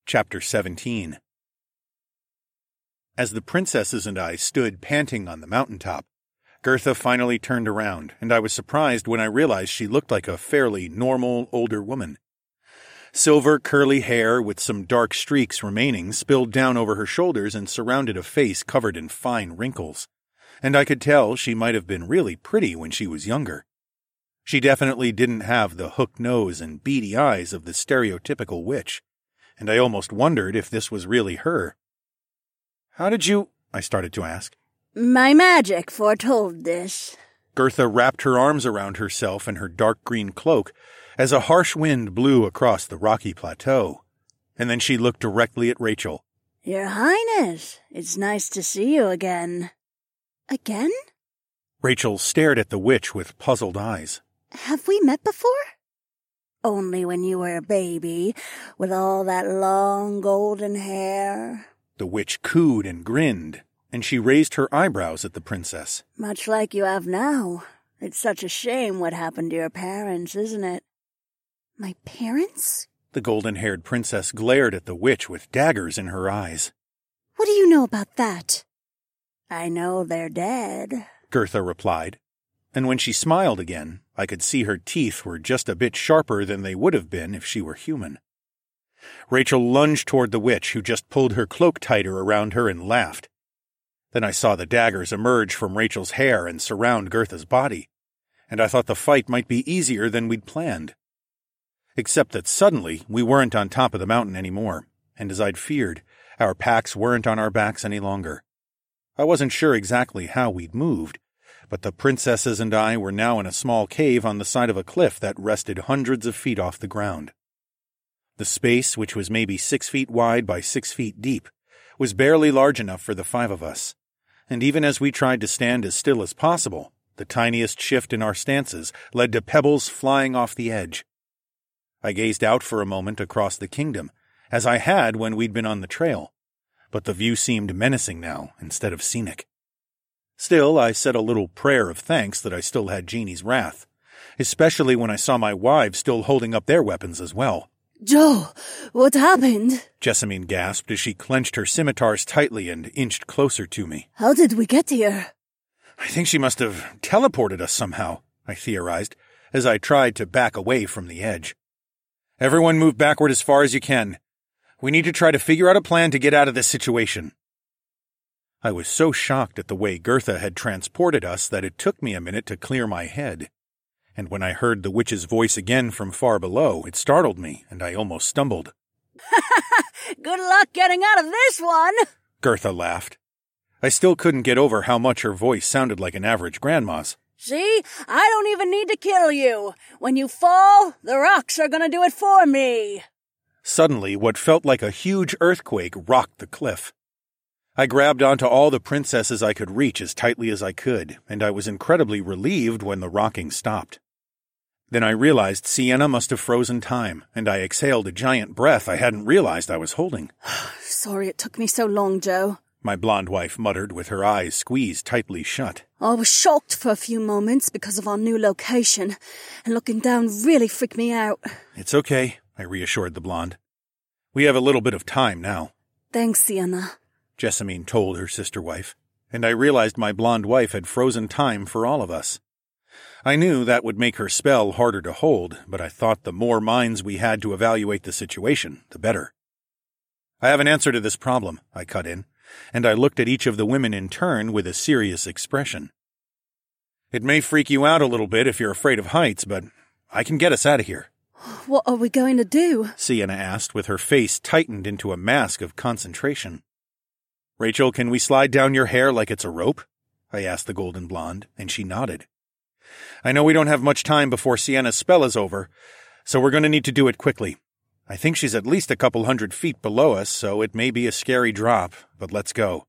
Chapter 17. As the princesses and I stood panting on the mountaintop, Gertha finally turned around, and I was surprised when I realized she looked like a fairly normal, older woman. Silver, curly hair with some dark streaks remaining spilled down over her shoulders and surrounded a face covered in fine wrinkles, and I could tell she might have been really pretty when she was younger. She definitely didn't have the hooked nose and beady eyes of the stereotypical witch, and I almost wondered if this was really her. "How did you—" I started to ask. "My magic foretold this." Gertha wrapped her arms around herself in her dark green cloak as a harsh wind blew across the rocky plateau, and then she looked directly at Rachel. "Your Highness, it's nice to see you again." "Again?" Rachel stared at the witch with puzzled eyes. "Have we met before?" "Only when you were a baby, with all that long golden hair." The witch cooed and grinned, and she raised her eyebrows at the princess. "Much like you have now. It's such a shame what happened to your parents, isn't it?" "My parents?" The golden-haired princess glared at the witch with daggers in her eyes. "What do you know about that?" "I know they're dead," Gertha replied, and when she smiled again, I could see her teeth were just a bit sharper than they would have been if she were human. Rachel lunged toward the witch, who just pulled her cloak tighter around her and laughed. Then I saw the daggers emerge from Rachel's hair and surround Gertha's body, and I thought the fight might be easier than we'd planned. Except that suddenly we weren't on top of the mountain anymore, and as I'd feared, our packs weren't on our backs any longer. I wasn't sure exactly how we'd moved, but the princesses and I were now in a small cave on the side of a cliff that rested hundreds of feet off the ground. The space, which was maybe 6 feet wide by 6 feet deep, was barely large enough for the 5 of us, and even as we tried to stand as still as possible, the tiniest shift in our stances led to pebbles flying off the edge. I gazed out for a moment across the kingdom, as I had when we'd been on the trail, but the view seemed menacing now instead of scenic. Still, I said a little prayer of thanks that I still had Jeannie's wrath, especially when I saw my wives still holding up their weapons as well. "Joe, what happened?" Jessamine gasped as she clenched her scimitars tightly and inched closer to me. "How did we get here?" "I think she must have teleported us somehow," I theorized, as I tried to back away from the edge. "Everyone move backward as far as you can. We need to try to figure out a plan to get out of this situation." I was so shocked at the way Gertha had transported us that it took me a minute to clear my head. And when I heard the witch's voice again from far below, it startled me, and I almost stumbled. "Good luck getting out of this one!" Gertha laughed. I still couldn't get over how much her voice sounded like an average grandma's. "See? I don't even need to kill you. When you fall, the rocks are gonna do it for me." Suddenly, what felt like a huge earthquake rocked the cliff. I grabbed onto all the princesses I could reach as tightly as I could, and I was incredibly relieved when the rocking stopped. Then I realized Sienna must have frozen time, and I exhaled a giant breath I hadn't realized I was holding. "Sorry it took me so long, Joe," my blonde wife muttered with her eyes squeezed tightly shut. "I was shocked for a few moments because of our new location, and looking down really freaked me out." "It's okay," I reassured the blonde. "We have a little bit of time now." "Thanks, Sienna," Jessamine told her sister wife, and I realized my blonde wife had frozen time for all of us. I knew that would make her spell harder to hold, but I thought the more minds we had to evaluate the situation, the better. "I have an answer to this problem," I cut in, and I looked at each of the women in turn with a serious expression. "It may freak you out a little bit if you're afraid of heights, but I can get us out of here." "What are we going to do?" Sienna asked with her face tightened into a mask of concentration. "Rachel, can we slide down your hair like it's a rope?" I asked the golden blonde, and she nodded. "I know we don't have much time before Sienna's spell is over, so we're going to need to do it quickly. I think she's at least a couple 100 feet below us, so it may be a scary drop, but let's go."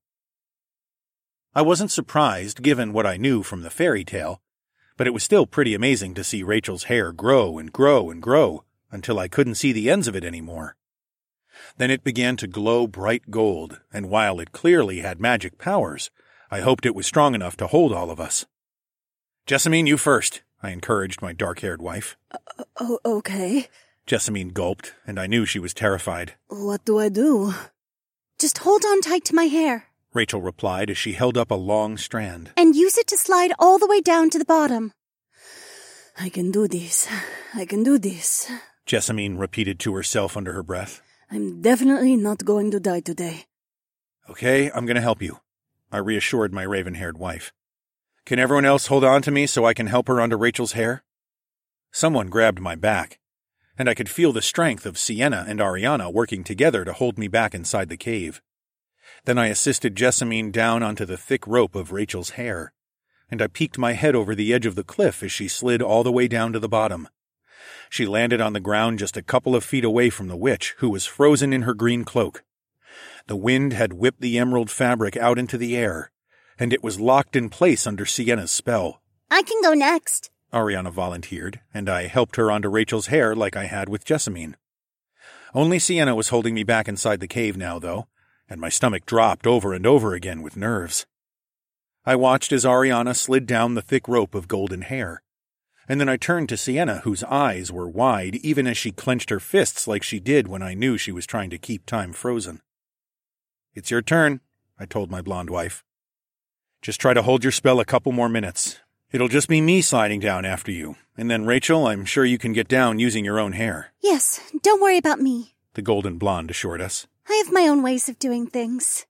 I wasn't surprised, given what I knew from the fairy tale, but it was still pretty amazing to see Rachel's hair grow and grow and grow until I couldn't see the ends of it anymore. Then it began to glow bright gold, and while it clearly had magic powers, I hoped it was strong enough to hold all of us. "Jessamine, you first," I encouraged my dark-haired wife. Okay. Jessamine gulped, and I knew she was terrified. What do I do? Just hold on tight to my hair. Rachel replied as she held up a long strand. And use it to slide all the way down to the bottom. I can do this. I can do this. Jessamine repeated to herself under her breath. I'm definitely not going to die today. Okay, I'm going to help you, I reassured my raven-haired wife. Can everyone else hold on to me so I can help her onto Rachel's hair? Someone grabbed my back, and I could feel the strength of Sienna and Ariana working together to hold me back inside the cave. Then I assisted Jessamine down onto the thick rope of Rachel's hair, and I peeked my head over the edge of the cliff as she slid all the way down to the bottom. She landed on the ground just a couple of feet away from the witch, who was frozen in her green cloak. The wind had whipped the emerald fabric out into the air, and it was locked in place under Sienna's spell. I can go next, Ariana volunteered, and I helped her onto Rachel's hair like I had with Jessamine. Only Sienna was holding me back inside the cave now, though, and my stomach dropped over and over again with nerves. I watched as Ariana slid down the thick rope of golden hair, and then I turned to Sienna, whose eyes were wide even as she clenched her fists like she did when I knew she was trying to keep time frozen. It's your turn, I told my blonde wife. Just try to hold your spell a couple more minutes. It'll just be me sliding down after you, and then, Rachel, I'm sure you can get down using your own hair. Yes, don't worry about me, the golden blonde assured us. I have my own ways of doing things.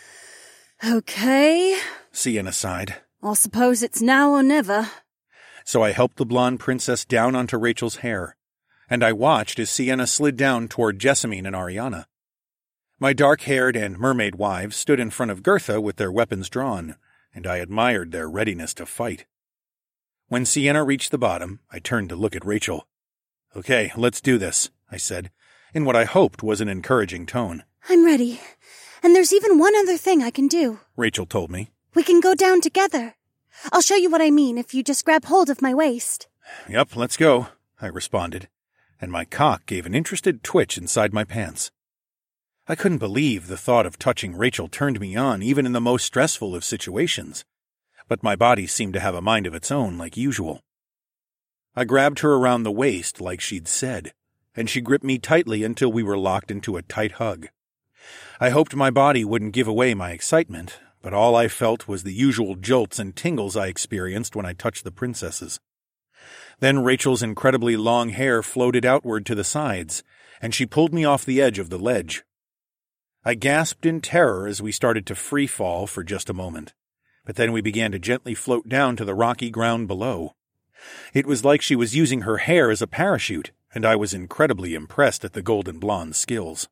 Okay, Sienna sighed. I'll suppose it's now or never. So I helped the blonde princess down onto Rachel's hair, and I watched as Sienna slid down toward Jessamine and Ariana. My dark-haired and mermaid wives stood in front of Gertha with their weapons drawn, and I admired their readiness to fight. When Sienna reached the bottom, I turned to look at Rachel. Okay, let's do this, I said, in what I hoped was an encouraging tone. I'm ready. And there's even one other thing I can do, Rachel told me. We can go down together. I'll show you what I mean if you just grab hold of my waist. Yep, let's go, I responded, and my cock gave an interested twitch inside my pants. I couldn't believe the thought of touching Rachel turned me on even in the most stressful of situations, but my body seemed to have a mind of its own like usual. I grabbed her around the waist like she'd said, and she gripped me tightly until we were locked into a tight hug. I hoped my body wouldn't give away my excitement, but all I felt was the usual jolts and tingles I experienced when I touched the princesses. Then Rachel's incredibly long hair floated outward to the sides, and she pulled me off the edge of the ledge. I gasped in terror as we started to free fall for just a moment, but then we began to gently float down to the rocky ground below. It was like she was using her hair as a parachute, and I was incredibly impressed at the golden blonde's skills.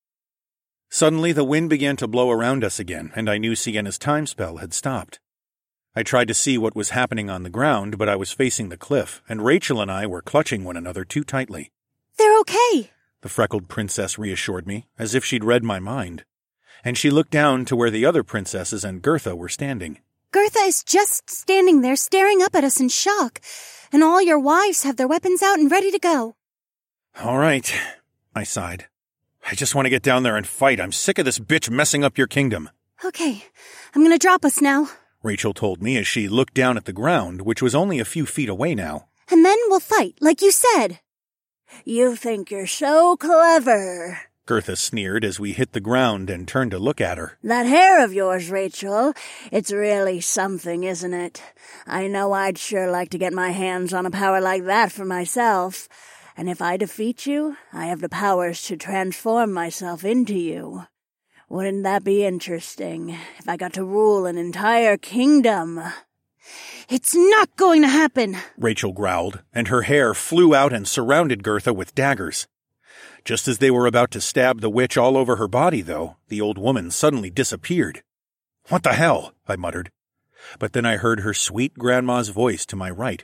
Suddenly the wind began to blow around us again, and I knew Sienna's time spell had stopped. I tried to see what was happening on the ground, but I was facing the cliff, and Rachel and I were clutching one another too tightly. They're okay, the freckled princess reassured me, as if she'd read my mind, and she looked down to where the other princesses and Gertha were standing. Gertha is just standing there staring up at us in shock, and all your wives have their weapons out and ready to go. All right, I sighed. I just want to get down there and fight. I'm sick of this bitch messing up your kingdom. Okay, I'm gonna drop us now, Rachel told me as she looked down at the ground, which was only a few feet away now. And then we'll fight, like you said. You think you're so clever, Gertha sneered as we hit the ground and turned to look at her. That hair of yours, Rachel, it's really something, isn't it? I know I'd sure like to get my hands on a power like that for myself. And if I defeat you, I have the powers to transform myself into you. Wouldn't that be interesting, if I got to rule an entire kingdom? It's not going to happen, Rachel growled, and her hair flew out and surrounded Gertha with daggers. Just as they were about to stab the witch all over her body, though, the old woman suddenly disappeared. What the hell? I muttered. But then I heard her sweet grandma's voice to my right.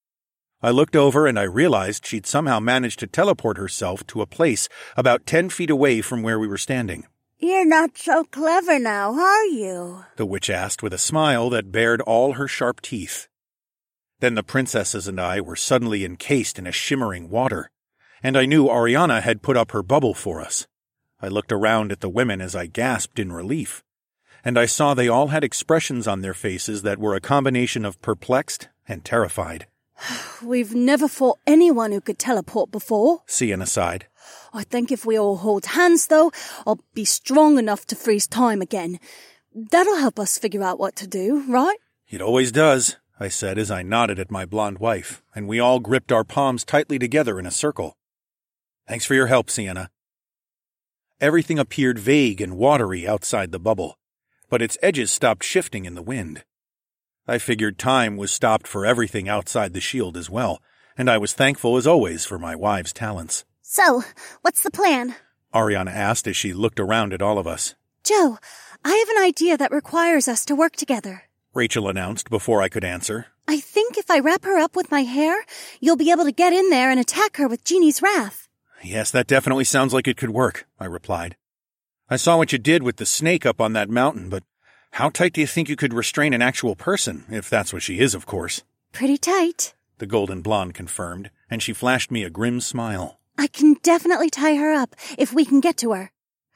I looked over and I realized she'd somehow managed to teleport herself to a place about 10 feet away from where we were standing. You're not so clever now, are you? The witch asked with a smile that bared all her sharp teeth. Then the princesses and I were suddenly encased in a shimmering water, and I knew Ariana had put up her bubble for us. I looked around at the women as I gasped in relief, and I saw they all had expressions on their faces that were a combination of perplexed and terrified. We've never fought anyone who could teleport before, Sienna sighed. I think if we all hold hands, though, I'll be strong enough to freeze time again. That'll help us figure out what to do, right? It always does, I said as I nodded at my blonde wife, and we all gripped our palms tightly together in a circle. Thanks for your help, Sienna. Everything appeared vague and watery outside the bubble, but its edges stopped shifting in the wind. I figured time was stopped for everything outside the shield as well, and I was thankful as always for my wife's talents. So, what's the plan? Ariana asked as she looked around at all of us. Joe, I have an idea that requires us to work together. Rachel announced before I could answer. I think if I wrap her up with my hair, you'll be able to get in there and attack her with Genie's wrath. Yes, that definitely sounds like it could work, I replied. I saw what you did with the snake up on that mountain, but how tight do you think you could restrain an actual person, if that's what she is, of course? Pretty tight, the golden blonde confirmed, and she flashed me a grim smile. I can definitely tie her up, if we can get to her.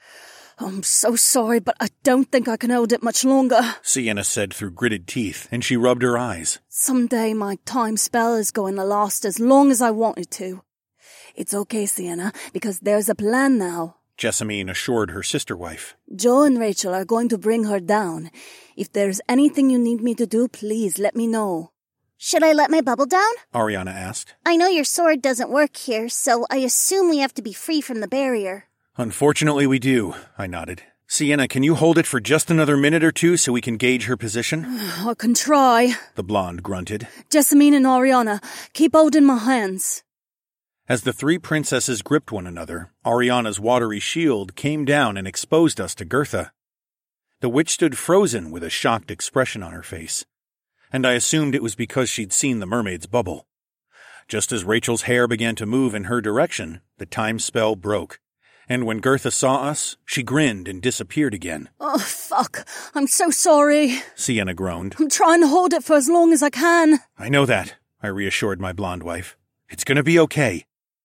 I'm so sorry, but I don't think I can hold it much longer, Sienna said through gritted teeth, and she rubbed her eyes. Someday my time spell is going to last as long as I want it to. It's okay, Sienna, because there's a plan now, Jessamine assured her sister wife. Joe and Rachel are going to bring her down. If there's anything you need me to do, please let me know. Should I let my bubble down? Ariana asked. I know your sword doesn't work here, so I assume we have to be free from the barrier. Unfortunately, we do, I nodded. Sienna, can you hold it for just another minute or two so we can gauge her position? I can try, the blonde grunted. Jessamine and Ariana, keep holding my hands. As the three princesses gripped one another, Ariana's watery shield came down and exposed us to Gertha. The witch stood frozen with a shocked expression on her face, and I assumed it was because she'd seen the mermaid's bubble. Just as Rachel's hair began to move in her direction, the time spell broke, and when Gertha saw us, she grinned and disappeared again. Oh, fuck. I'm so sorry, Sienna groaned. I'm trying to hold it for as long as I can. I know that, I reassured my blonde wife. It's gonna be okay.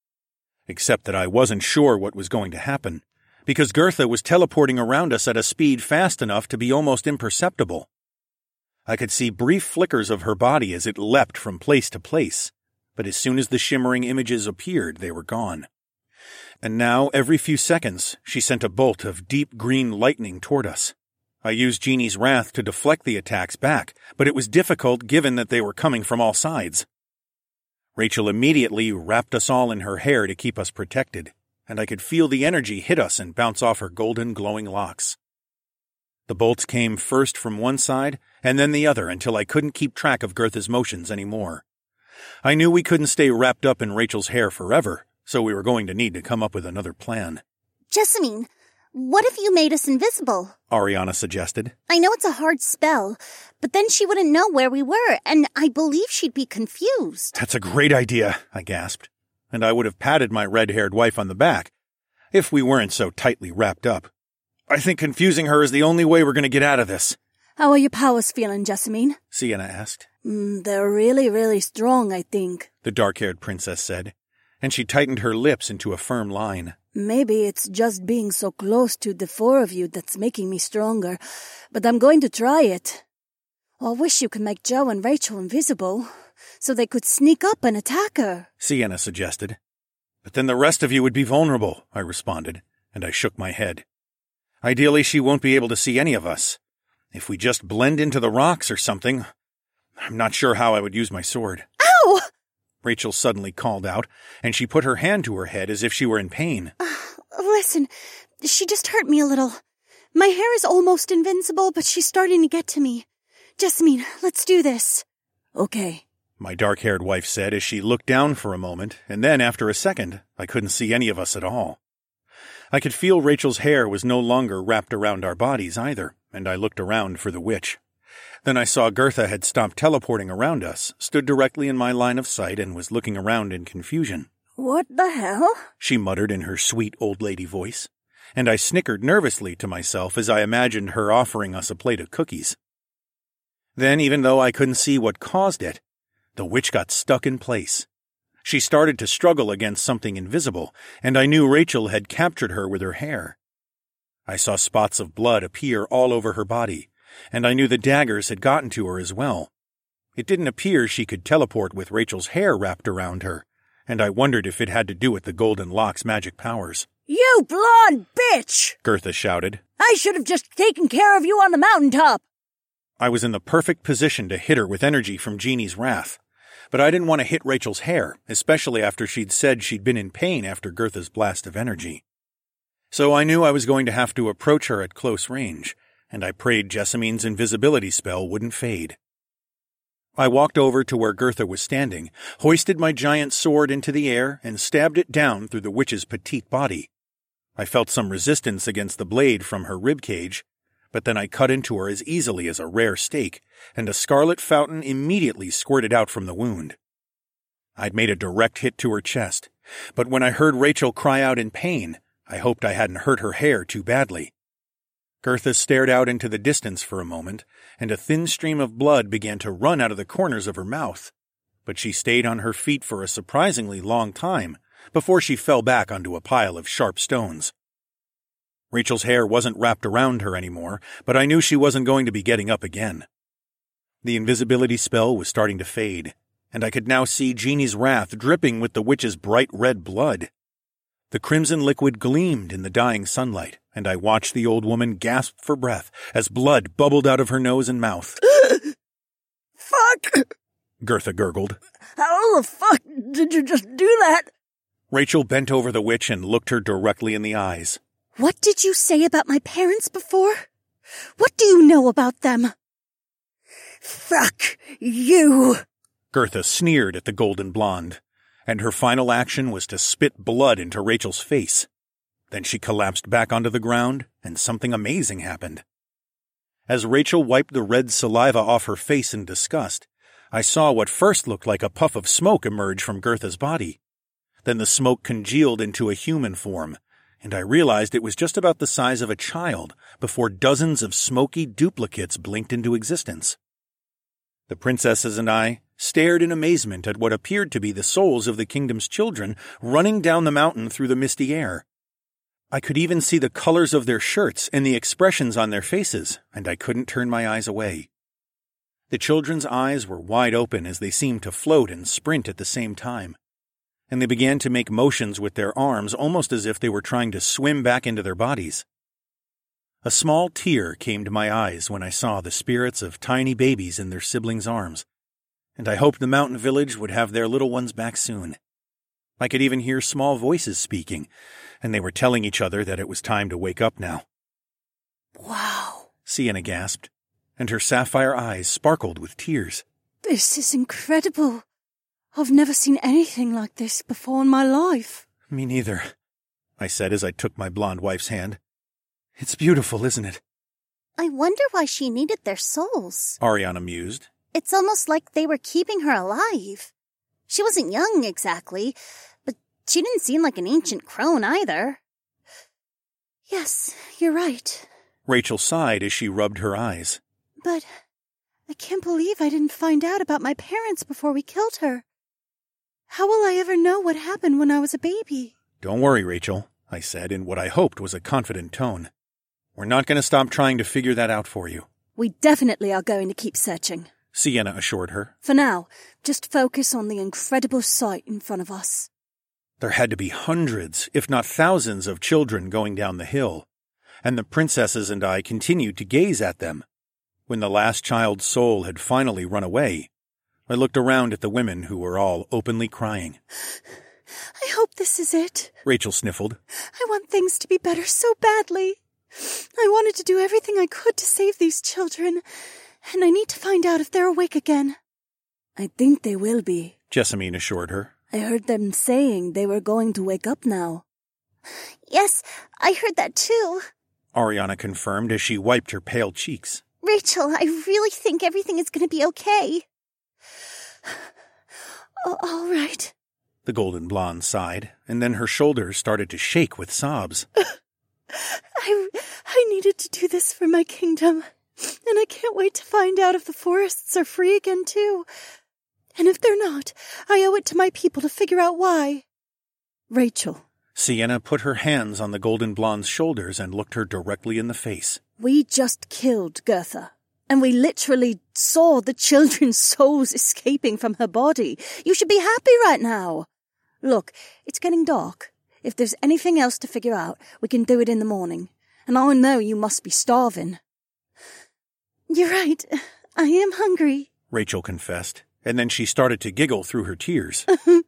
Except that I wasn't sure what was going to happen, because Gertha was teleporting around us at a speed fast enough to be almost imperceptible. I could see brief flickers of her body as it leapt from place to place, but as soon as the shimmering images appeared, they were gone. And now, every few seconds, she sent a bolt of deep green lightning toward us. I used Genie's wrath to deflect the attacks back, but it was difficult given that they were coming from all sides. Rachel immediately wrapped us all in her hair to keep us protected, and I could feel the energy hit us and bounce off her golden glowing locks. The bolts came first from one side and then the other until I couldn't keep track of Gertha's motions anymore. I knew we couldn't stay wrapped up in Rachel's hair forever, so we were going to need to come up with another plan. Jessamine, what if you made us invisible? Ariana suggested. I know it's a hard spell, but then she wouldn't know where we were, and I believe she'd be confused. That's a great idea, I gasped, and I would have patted my red-haired wife on the back if we weren't so tightly wrapped up. I think confusing her is the only way we're going to get out of this. How are your powers feeling, Jessamine? Sienna asked. They're really, really strong, I think, the dark-haired princess said, and she tightened her lips into a firm line. Maybe it's just being so close to the four of you that's making me stronger, but I'm going to try it. I wish you could make Joe and Rachel invisible, so they could sneak up and attack her, Sienna suggested. But then the rest of you would be vulnerable, I responded, and I shook my head. Ideally, she won't be able to see any of us. If we just blend into the rocks or something, I'm not sure how I would use my sword. Ow! Rachel suddenly called out, and she put her hand to her head as if she were in pain. Listen, she just hurt me a little. My hair is almost invincible, but she's starting to get to me. Jessamine, let's do this. Okay, my dark-haired wife said as she looked down for a moment, and then after a second, I couldn't see any of us at all. I could feel Rachel's hair was no longer wrapped around our bodies either, and I looked around for the witch. Then I saw Gertha had stopped teleporting around us, stood directly in my line of sight, and was looking around in confusion. What the hell? She muttered in her sweet old lady voice, and I snickered nervously to myself as I imagined her offering us a plate of cookies. Then, even though I couldn't see what caused it, the witch got stuck in place. She started to struggle against something invisible, and I knew Rachel had captured her with her hair. I saw spots of blood appear all over her body, and I knew the daggers had gotten to her as well. It didn't appear she could teleport with Rachel's hair wrapped around her, and I wondered if it had to do with the Golden Lock's magic powers. You blonde bitch! Gertha shouted. I should have just taken care of you on the mountaintop. I was in the perfect position to hit her with energy from Jeannie's wrath, but I didn't want to hit Rachel's hair, especially after she'd said she'd been in pain after Gertha's blast of energy. So I knew I was going to have to approach her at close range, and I prayed Jessamine's invisibility spell wouldn't fade. I walked over to where Gertha was standing, hoisted my giant sword into the air, and stabbed it down through the witch's petite body. I felt some resistance against the blade from her ribcage, but then I cut into her as easily as a rare steak, and a scarlet fountain immediately squirted out from the wound. I'd made a direct hit to her chest, but when I heard Rachel cry out in pain, I hoped I hadn't hurt her hair too badly. Gertha stared out into the distance for a moment, and a thin stream of blood began to run out of the corners of her mouth, but she stayed on her feet for a surprisingly long time before she fell back onto a pile of sharp stones. Rachel's hair wasn't wrapped around her anymore, but I knew she wasn't going to be getting up again. The invisibility spell was starting to fade, and I could now see Jeannie's wrath dripping with the witch's bright red blood. The crimson liquid gleamed in the dying sunlight, and I watched the old woman gasp for breath as blood bubbled out of her nose and mouth. Fuck! Gertha gurgled. How the fuck did you just do that? Rachel bent over the witch and looked her directly in the eyes. What did you say about my parents before? What do you know about them? Fuck you! Gertha sneered at the golden blonde, and her final action was to spit blood into Rachel's face. Then she collapsed back onto the ground, and something amazing happened. As Rachel wiped the red saliva off her face in disgust, I saw what first looked like a puff of smoke emerge from Gertha's body. Then the smoke congealed into a human form, and I realized it was just about the size of a child before dozens of smoky duplicates blinked into existence. The princesses and I stared in amazement at what appeared to be the souls of the kingdom's children running down the mountain through the misty air. I could even see the colors of their shirts and the expressions on their faces, and I couldn't turn my eyes away. The children's eyes were wide open as they seemed to float and sprint at the same time, and they began to make motions with their arms almost as if they were trying to swim back into their bodies. A small tear came to my eyes when I saw the spirits of tiny babies in their siblings' arms, and I hoped the mountain village would have their little ones back soon. I could even hear small voices speaking, and they were telling each other that it was time to wake up now. Wow, Sienna gasped, and her sapphire eyes sparkled with tears. This is incredible. I've never seen anything like this before in my life. Me neither, I said as I took my blonde wife's hand. It's beautiful, isn't it? I wonder why she needed their souls, Ariana mused. It's almost like they were keeping her alive. She wasn't young exactly, but she didn't seem like an ancient crone either. Yes, you're right. Rachel sighed as she rubbed her eyes. But I can't believe I didn't find out about my parents before we killed her. How will I ever know what happened when I was a baby? Don't worry, Rachel, I said in what I hoped was a confident tone. We're not going to stop trying to figure that out for you. We definitely are going to keep searching, Sienna assured her. For now, just focus on the incredible sight in front of us. There had to be hundreds, if not thousands, of children going down the hill, and the princesses and I continued to gaze at them. When the last child's soul had finally run away, I looked around at the women who were all openly crying. I hope this is it, Rachel sniffled. I want things to be better so badly. I wanted to do everything I could to save these children, and I need to find out if they're awake again. I think they will be, Jessamine assured her. I heard them saying they were going to wake up now. Yes, I heard that too. Ariana confirmed as she wiped her pale cheeks. Rachel, I really think everything is going to be okay. All right. The golden blonde sighed, and then her shoulders started to shake with sobs. I needed to do this for my kingdom, and I can't wait to find out if the forests are free again too. And if they're not, I owe it to my people to figure out why. Rachel. Sienna put her hands on the golden blonde's shoulders and looked her directly in the face. We just killed Gertha, And we literally saw the children's souls escaping from her body. You should be happy right now. Look, it's getting dark. If there's anything else to figure out, we can do it in the morning. And I know you must be starving. You're right. I am hungry, Rachel confessed, and then she started to giggle through her tears.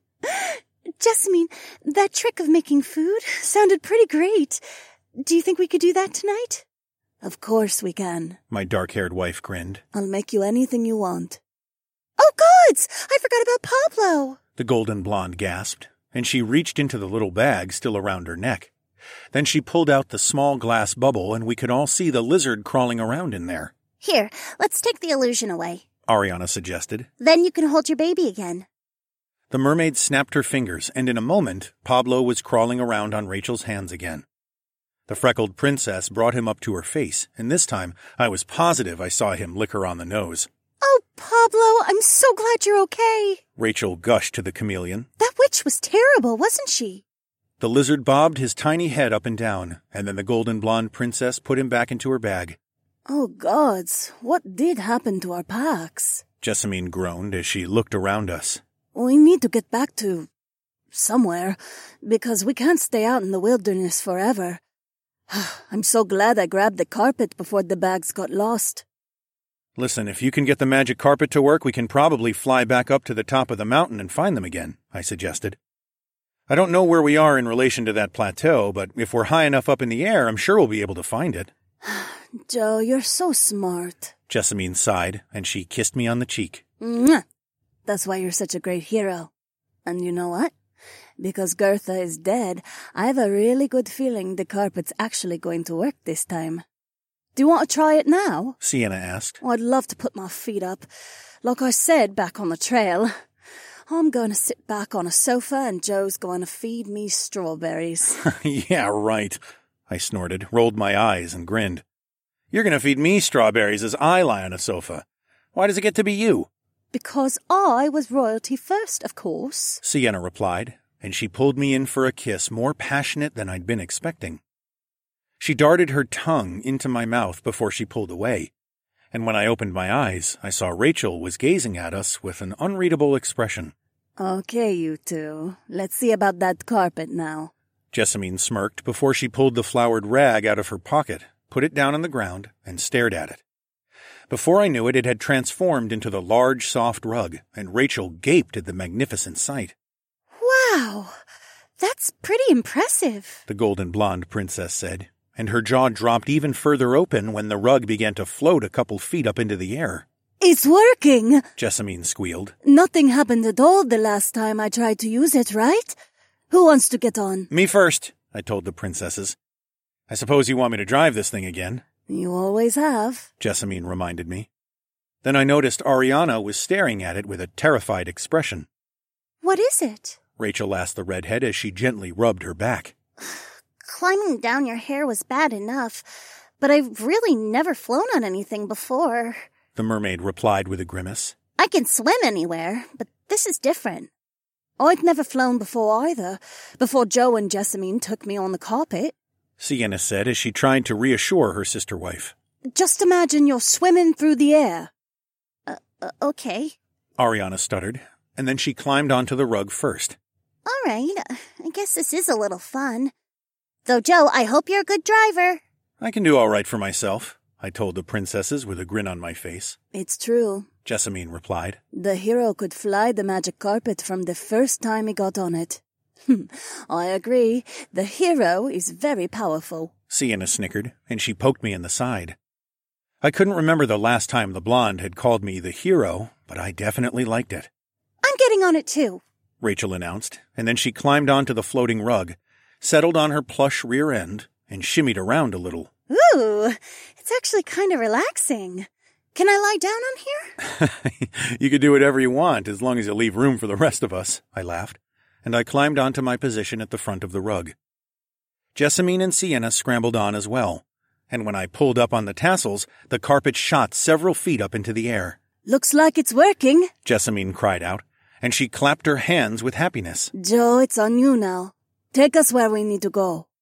Jessamine, that trick of making food sounded pretty great. Do you think we could do that tonight? Of course we can. My dark-haired wife grinned. I'll make you anything you want. Oh, gods! I forgot about Pablo! The golden blonde gasped, and she reached into the little bag still around her neck. Then she pulled out the small glass bubble, and we could all see the lizard crawling around in there. Here, let's take the illusion away. Ariana suggested. Then you can hold your baby again. The mermaid snapped her fingers, and in a moment, Pablo was crawling around on Rachel's hands again. The freckled princess brought him up to her face, and this time I was positive I saw him lick her on the nose. Oh, Pablo, I'm so glad you're okay. Rachel gushed to the chameleon. That witch was terrible, wasn't she? The lizard bobbed his tiny head up and down, and then the golden blonde princess put him back into her bag. Oh, gods, what did happen to our packs? Jessamine groaned as she looked around us. We need to get back to somewhere, because we can't stay out in the wilderness forever. I'm so glad I grabbed the carpet before the bags got lost. Listen, if you can get the magic carpet to work, we can probably fly back up to the top of the mountain and find them again, I suggested. I don't know where we are in relation to that plateau, but if we're high enough up in the air, I'm sure we'll be able to find it. Joe, you're so smart. Jessamine sighed, and she kissed me on the cheek. Mwah! That's why you're such a great hero. And you know what? Because Gertha is dead, I have a really good feeling the carpet's actually going to work this time. Do you want to try it now? Sienna asked. Oh, I'd love to put my feet up. Like I said back on the trail, I'm going to sit back on a sofa and Joe's going to feed me strawberries. Yeah, right, I snorted, rolled my eyes, and grinned. You're going to feed me strawberries as I lie on a sofa. Why does it get to be you? Because I was royalty first, of course, Sienna replied, and she pulled me in for a kiss more passionate than I'd been expecting. She darted her tongue into my mouth before she pulled away, and when I opened my eyes, I saw Rachel was gazing at us with an unreadable expression. Okay, you two. Let's see about that carpet now. Jessamine smirked before she pulled the flowered rag out of her pocket, put it down on the ground, and stared at it. Before I knew it, it had transformed into the large, soft rug, and Rachel gaped at the magnificent sight. Wow, that's pretty impressive, The golden blonde princess said, and her jaw dropped even further open when the rug began to float a couple feet up into the air. It's working! Jessamine squealed. Nothing happened at all the last time I tried to use it, right? Who wants to get on? Me first, I told the princesses. I suppose you want me to drive this thing again? You always have, Jessamine reminded me. Then I noticed Ariana was staring at it with a terrified expression. What is it? Rachel asked the redhead as she gently rubbed her back. Climbing down your hair was bad enough, but I've really never flown on anything before. The mermaid replied with a grimace. I can swim anywhere, but this is different. I'd never flown before either, before Joe and Jessamine took me on the carpet. Sienna said as she tried to reassure her sister wife. Just imagine you're swimming through the air. Okay. Ariana stuttered, and then she climbed onto the rug first. All right, I guess this is a little fun. Though, Joe, I hope you're a good driver. I can do all right for myself, I told the princesses with a grin on my face. It's true. Jessamine replied. The hero could fly the magic carpet from the first time he got on it. I agree. The hero is very powerful. Sienna snickered, and she poked me in the side. I couldn't remember the last time the blonde had called me the hero, but I definitely liked it. I'm getting on it too, Rachel announced, and then she climbed onto the floating rug, settled on her plush rear end, and shimmied around a little. Ooh, it's actually kind of relaxing. Can I lie down on here? You could do whatever you want, as long as you leave room for the rest of us, I laughed, and I climbed onto my position at the front of the rug. Jessamine and Sienna scrambled on as well, and when I pulled up on the tassels, the carpet shot several feet up into the air. Looks like it's working, Jessamine cried out, and she clapped her hands with happiness. Joe, it's on you now. Take us where we need to go.